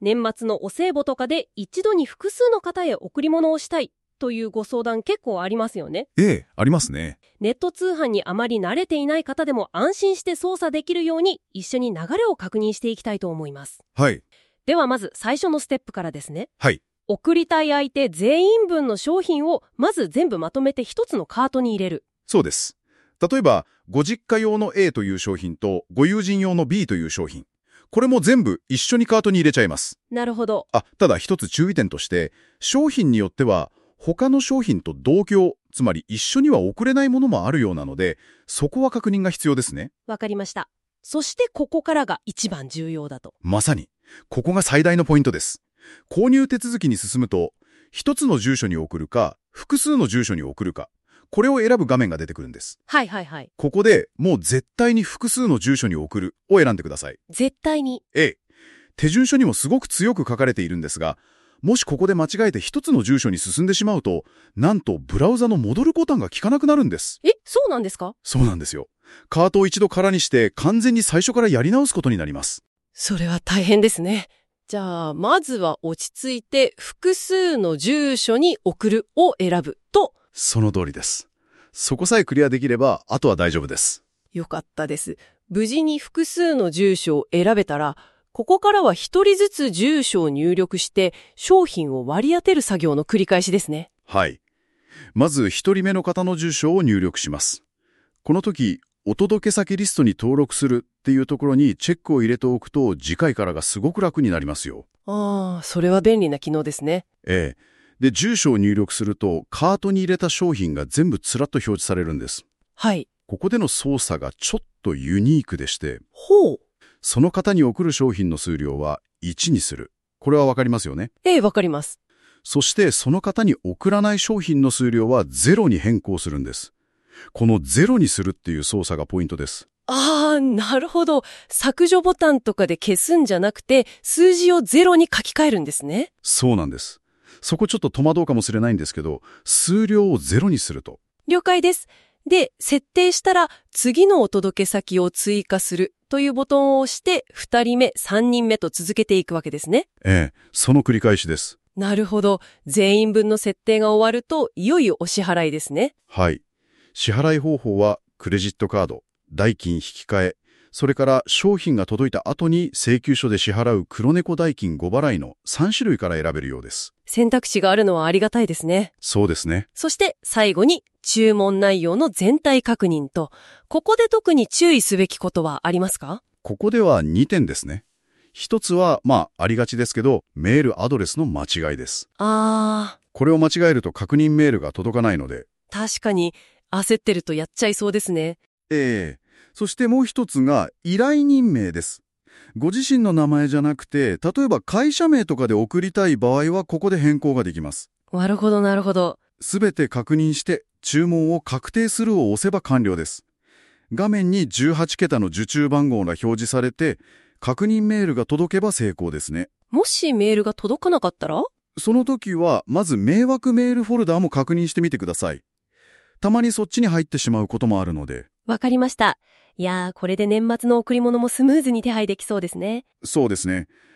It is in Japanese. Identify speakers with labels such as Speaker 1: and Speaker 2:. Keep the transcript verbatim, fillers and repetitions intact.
Speaker 1: 年末のお歳暮とかで一度に複数の方へ贈り物をしたいというご相談結構ありますよね。
Speaker 2: ええ、ありますね。
Speaker 1: ネット通販にあまり慣れていない方でも安心して操作できるように一緒に流れを確認していきたいと思います。
Speaker 2: はい。
Speaker 1: ではまず最初のステップからですね。
Speaker 2: はい。
Speaker 1: 送りたい相手全員分の商品をまず全部まとめて一つのカートに入れる。
Speaker 2: そうです。例えば、ご実家用の A という商品とご友人用の B という商品。これも全部一緒にカートに入れちゃいます。
Speaker 1: なるほど。
Speaker 2: あ、ただ一つ注意点として、商品によっては他の商品と同居、つまり一緒には送れないものもあるようなので、そこは確認が必要ですね。
Speaker 1: わかりました。そしてここからが一番重要だと。
Speaker 2: まさに、ここが最大のポイントです。購入手続きに進むと、一つの住所に送るか、複数の住所に送るか、これを選ぶ画面が出てくるんです。
Speaker 1: はいはいはい。
Speaker 2: ここでもう絶対に複数の住所に送るを選んでください。
Speaker 1: 絶対に。
Speaker 2: ええ。手順書にもすごく強く書かれているんですが、もしここで間違えて一つの住所に進んでしまうと、なんとブラウザの戻るボタンが効かなくなるんです。
Speaker 1: え、そうなんですか？
Speaker 2: そうなんですよ。カートを一度空にして完全に最初からやり直すことになります。
Speaker 1: それは大変ですね。じゃあ、まずは落ち着いて複数の住所に送るを選ぶと。
Speaker 2: その通りです。そこさえクリアできれば、あとは大丈夫です。
Speaker 1: よかったです。無事に複数の住所を選べたら、ここからは一人ずつ住所を入力して商品を割り当てる作業の繰り返しですね。
Speaker 2: はい。まず一人目の方の住所を入力します。この時、お届け先リストに登録するっていうところにチェックを入れておくと次回からがすごく楽になりますよ。
Speaker 1: ああ、それは便利な機能ですね。
Speaker 2: ええ。で、住所を入力するとカートに入れた商品が全部つらっと表示されるんです。
Speaker 1: はい。
Speaker 2: ここでの操作がちょっとユニークでして、
Speaker 1: ほう。
Speaker 2: その方に送る商品の数量はいちにする。これはわかりますよね。
Speaker 1: ええ、わかります。
Speaker 2: そしてその方に送らない商品の数量はゼロに変更するんです。このゼロにするっていう操作がポイントです。
Speaker 1: ああ、なるほど。削除ボタンとかで消すんじゃなくて、数字をゼロに書き換えるんですね。
Speaker 2: そうなんです。そこちょっと戸惑うかもしれないんですけど、数量をゼロにすると。
Speaker 1: 了解です。で、設定したら、次のお届け先を追加するというボタンを押して、ふたりめ、さんにんめと続けていくわけですね。
Speaker 2: ええ、その繰り返しです。
Speaker 1: なるほど。全員分の設定が終わると、いよいよお支払いですね。
Speaker 2: はい。支払い方法は、クレジットカード、代金引き換え、それから商品が届いた後に請求書で支払う黒猫代金ご払いのさん種類から選べるようです。
Speaker 1: 選択肢があるのはありがたいですね。
Speaker 2: そうですね。
Speaker 1: そして最後に注文内容の全体確認と、ここで特に注意すべきことはありますか？
Speaker 2: ここではにてんですね。一つは、まあ、ありがちですけど、メールアドレスの間違いです。
Speaker 1: あー。
Speaker 2: これを間違えると確認メールが届かないので。
Speaker 1: 確かに、焦ってるとやっちゃいそうですね。
Speaker 2: ええ。そしてもう一つが依頼人名です。ご自身の名前じゃなくて、例えば会社名とかで送りたい場合はここで変更ができます。
Speaker 1: なるほどなるほど。
Speaker 2: すべて確認して注文を確定するを押せば完了です。画面にじゅうはちけたの受注番号が表示されて、確認メールが届けば成功ですね。
Speaker 1: もしメールが届かなかったら？
Speaker 2: その時はまず迷惑メールフォルダーも確認してみてください。たまにそっちに入ってしまうこともあるので。
Speaker 1: わかりました。いやー、これで年末の贈り物もスムーズに手配できそうですね。
Speaker 2: そうですね。